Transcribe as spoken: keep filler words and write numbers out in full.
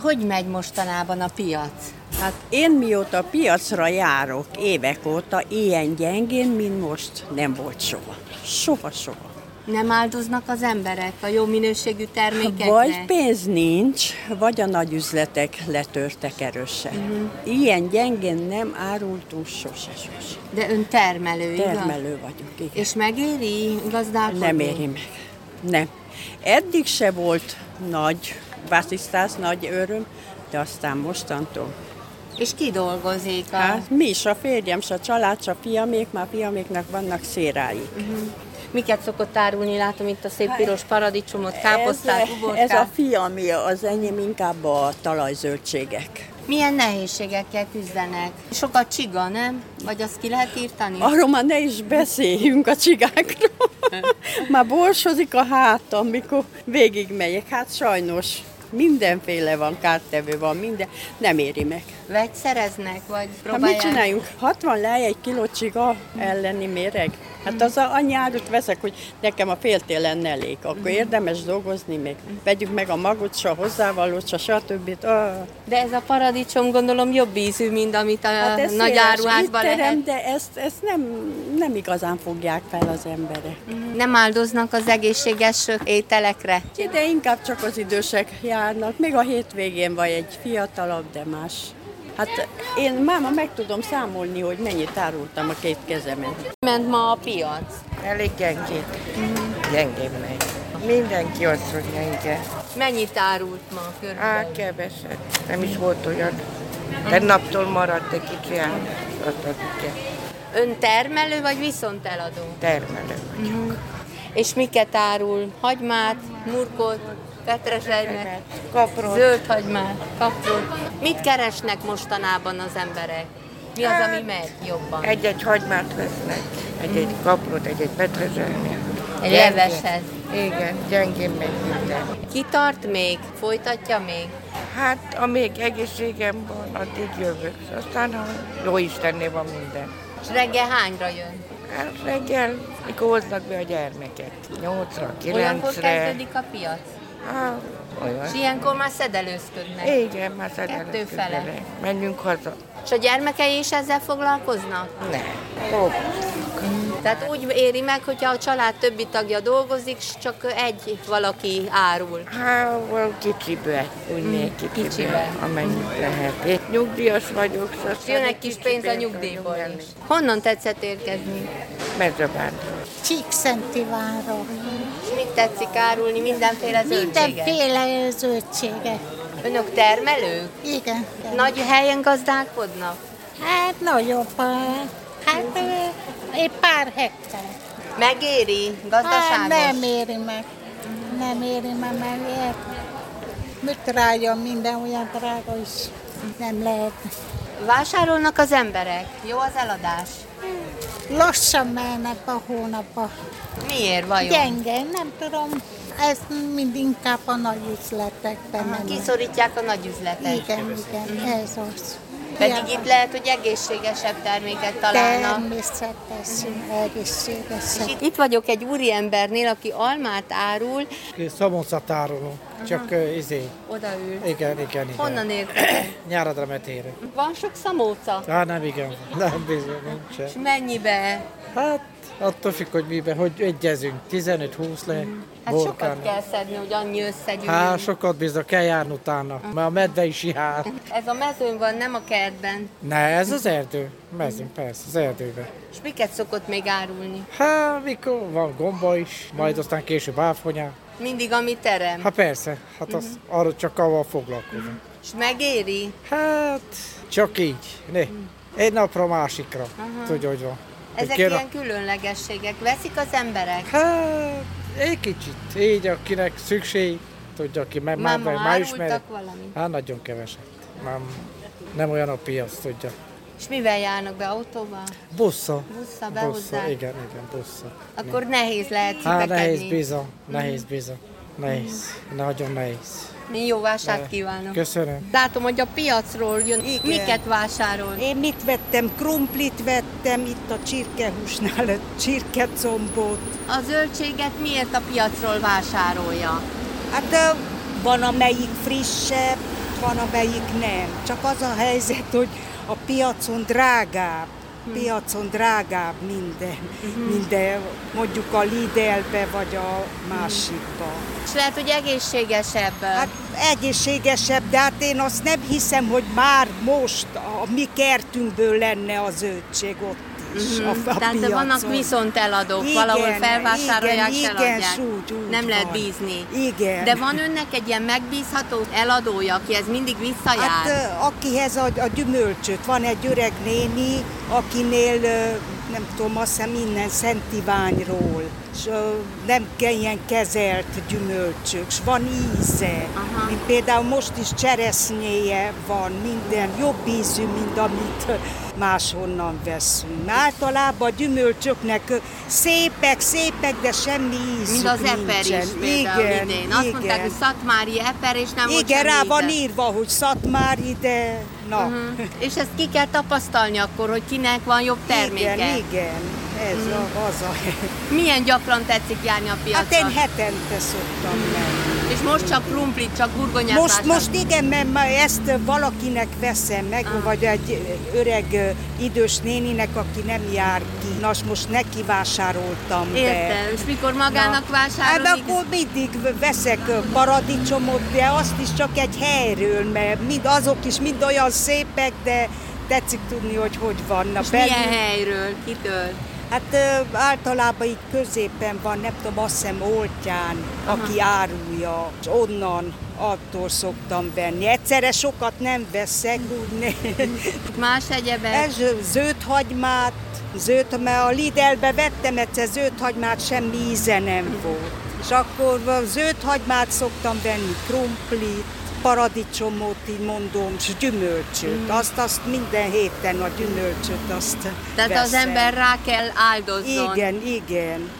Hogy megy mostanában a piac? Hát én mióta piacra járok évek óta, ilyen gyengén, mint most nem volt soha. Soha-soha. Nem áldoznak az emberek a jó minőségű termékekre? Vagy pénz nincs, vagy a nagy üzletek letörtek erősen. Uh-huh. Ilyen gyengén nem árultunk sose-sose. De ön termelő, igaz? Termelő vagyok, igen. És megéri gazdálkodni? Nem éri meg. Nem. Eddig se volt nagy bászisztász, nagy öröm, de aztán mostantól. És ki dolgozik? A... Hát mi is, a férjem, s a család, s a fiamék, már fiaméknak vannak széráik. Uh-huh. Miket szokott árulni? Látom itt a szép piros paradicsomot, káposztát, uborkát. Ez a fiamé, az enyém inkább a talajzöldségek. Milyen nehézségekkel küzdenek? Sok a csiga, nem? Vagy azt ki lehet írtani? Arról már ne is beszéljünk a csigákról. Már borsozik a hátam, mikor végigmegyek. Hát sajnos mindenféle van, kártevő van, minden. Nem éri meg. Vegyszereznek, vagy próbálják? Hát mit csináljunk? hatvan lej egy kiló csiga elleni méreg? Hát az a, annyi árut veszek, hogy nekem a féltélen elég. Akkor érdemes dolgozni még. Vegyük meg a magot, s a hozzávalót, s a stb. Ah. De ez a paradicsom gondolom jobb ízű, mint amit a hát nagy áruházban lehet. De ezt, ezt nem, nem igazán fogják fel az emberek. Nem áldoznak az egészséges ételekre? De inkább csak az idősek járnak. Még a hétvégén vagy egy fiatalabb, de más. Hát én máma meg tudom számolni, hogy mennyit árultam a két kezemen. Ment ma a piac? Elég gyengén. Mm. Gyengén megy. Mindenki azt mondja, igen. Mennyit árult ma körülbelül? Á, keveset. Nem is volt olyan. Tegnaptól maradt egy kicsi ár. Azt adjuk. Ön termelő vagy viszonteladó? Termelő vagyok. Mm. És miket árul? Hagymát, murkot, petrezselymet, kaprot, zöldhagymát, kaprot. Mit keresnek mostanában az emberek? Mi az, ami megy jobban? Egy-egy hagymát vesznek, egy-egy kaprot, egy-egy petrezselymet. Egy leveshez. Igen, gyengén megy minden. Kitart még? Folytatja még? Hát, amíg egészségem van, addig jövök. Aztán, ha jó Istennél van minden. És reggel hányra jön? Hát reggel, mikor hoznak be a gyermeket. nyolcra, kilencre. Olyankor kezdődik a piac? Á, olyan. És ilyenkor már szedelőzködnek? Igen, már Kettő fele. Menjünk haza. És a gyermekei is ezzel foglalkoznak? Nem. Oh. Tehát úgy éri meg, hogyha a család többi tagja dolgozik, és csak egy valaki árul. Hát, valami kicsibe, úgy mm, még kicsibe, kicsibe, amennyit lehet. Én nyugdíjas vagyok. És jön egy kis pénz a nyugdíjból is. Honnan tetszett érkezni? Mezőbánról. Csíkszentivánról. És mit tetszik árulni? Mindenféle zöldséget? Mindenféle zöldséget. Önök termelők? Igen. Nagy helyen gazdálkodnak? Hát nagyobb. Hát egy pár hektár. Megéri gazdaságos? Hát nem éri meg. Nem éri meg, mert mit drága, minden olyan drága is nem lehet. Vásárolnak az emberek? Jó az eladás? Lassan mennek a hónapba. Miért vajon? Gyenge, nem tudom. Ez mind inkább a nagy üzletekben mennek. Kiszorítják a nagy üzletet. Igen, igen, ez az. Pedig itt lehet, hogy egészségesebb terméket találnak. Természetesen, egészségesebb. Itt, itt vagyok egy úriembernél, aki almát árul. Szabonszat áruló, csak uh, izé. Odaül. Igen, igen, igen. Honnan érkezik? Nyáradra metére. Van sok szamóca? Hát nem igen, nem bizony, nincsen. És mennyibe? Hát attól függ, hogy miben, hogy egyezünk, tizenöt-húsz le. Hát borkán. Sokat kell szedni, hogy annyi összegyűjjön. Hát sokat bizony, kell járni utána, mert a medve is jár. Ez a mezőn van, nem a kertben? Ne, ez az erdő, mezőn, persze, az erdőben. És miket szokott még árulni? Hát mikor van gomba is, majd aztán később áfonya. Mindig ami terem? Hát persze, hát az, uh-huh. arra csak avval foglalkozom. És megéri? Hát csak így, ne. Egy napra másikra, uh-huh. tudja, hogy van. Ezek Kéne... ilyen különlegességek. Veszik az emberek? Hát, egy kicsit. Így, akinek szükség, tudja, aki már, már, már, már ismer. valami? Hát nagyon keveset. Már nem olyan a piac, tudja. És mivel járnak be, autóval? Busszal. Busszal behozzák? Igen, igen, busszal. Akkor nehéz lehet cipekedni. Hát nehéz bizony, nehéz bizony. Nehéz, nagyon nehéz. Jó vásárt kívánok. Köszönöm. Látom, hogy a piacról jön. Igen. Miket vásárol? Én mit vettem? Krumplit vettem, itt a csirkehúsnál, csirkecombot. A zöldséget miért a piacról vásárolja? Hát van amelyik frissebb, van, amelyik nem. Csak az a helyzet, hogy a piacon drágább. Piacon drágább minden, minden, mondjuk a Lidlbe vagy a másikba. És lehet, hogy egészségesebb. Hát egészségesebb, de hát én azt nem hiszem, hogy már most a mi kertünkből lenne az zöldség ott is, uh-huh. a, a Tehát piacon. vannak viszont eladók, Igen, valahol felvásárolják, igen, és eladják. igen, úgy, úgy nem lehet van. bízni. Igen. De van önnek egy ilyen megbízható eladója, akihez mindig visszajár? Hát akihez a, a gyümölcsöt, van egy öreg néni, akinél nem tudom, azt hiszem innen Szent Iványról, és nem kell ilyen kezelt gyümölcsök, és van íze. Aha. Mint például most is cseresznyéje van, minden jobb ízű, mint amit máshonnan veszünk. Általában a gyümölcsöknek szépek, szépek, de semmi ízük Mint az nincsen. eper is például igen, idén. Azt igen. mondták, hogy szatmári eper, és nem volt Igen, semmi rá van íze. írva, hogy szatmári, de na. Uh-huh. És ezt ki kell tapasztalni akkor, hogy kinek van jobb terméke. Igen, igen, ez uh-huh. a, az a... Milyen gyakran tetszik járni a piacon? Hát én hetente szoktam menni. És most csak krumplit, csak burgonyát Most, vásárol? most igen, mert ma ezt valakinek veszem meg, ah. vagy egy öreg idős néninek, aki nem jár ki. Na, most neki vásároltam be. Értem, és mikor magának Na, vásárol? hát akkor mindig veszek paradicsomot, de azt is csak egy helyről, mert mind, azok is mind olyan szépek, de tetszik tudni, hogy hogy vannak. És milyen helyről? Kitől? Hát általában itt középen van, nem tudom, azt hiszem Oltján, aha. aki árulja, és onnan attól szoktam venni. Egyszerre sokat nem veszek, úgy ne. Más egyebek? Ez zöldhagymát, zöld, mert a Lidlbe vettem egyszer zöldhagymát, semmi íze nem volt. És akkor zöldhagymát szoktam venni, krumplit, paradicsomot, így mondom, és gyümölcsöt. Mm. Azt, azt minden héten a gyümölcsöt azt Tehát veszem. az ember rá kell áldozzon. Igen, igen.